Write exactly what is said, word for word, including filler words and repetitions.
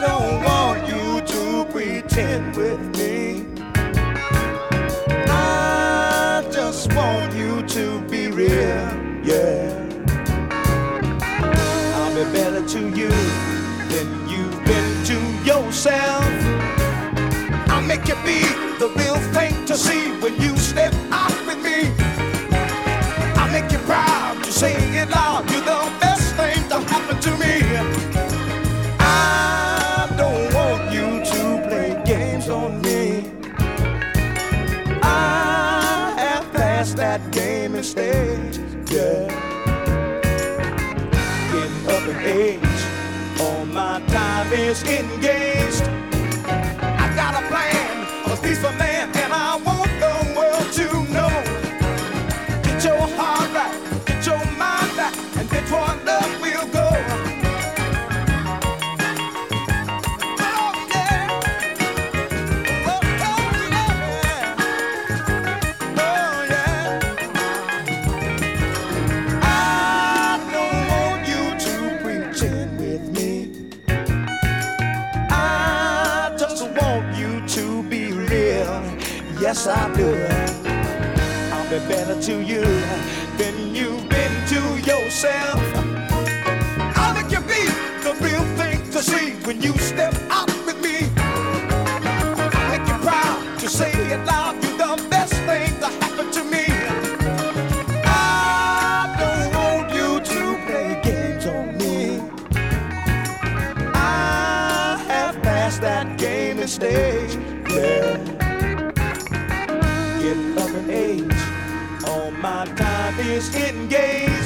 don't want you to pretend with me. I just want you to be real, yeah. I'll be better to you than you've been to yourself. I'll make you be the real thing to see when you step out with me. I'll make you proud to say it loud. You're the best thing to happen to me. I don't want you to play games on me. I have passed that game and stage, yeah. Getting up in age, all my time is engaged. I got a plan of a peaceful man, and I want the world to know. Get your heart right, get your mind right, and that's what love will go. Yes, I do. I'll be better to you than you've been to yourself. I'll make you be the real thing to see when you step out with me. I'll make you proud to say it loud. You're the best thing to happen to me. I don't want you to play games on me. I have passed that game and stage, yeah. Getting up in age, all my time is engaged.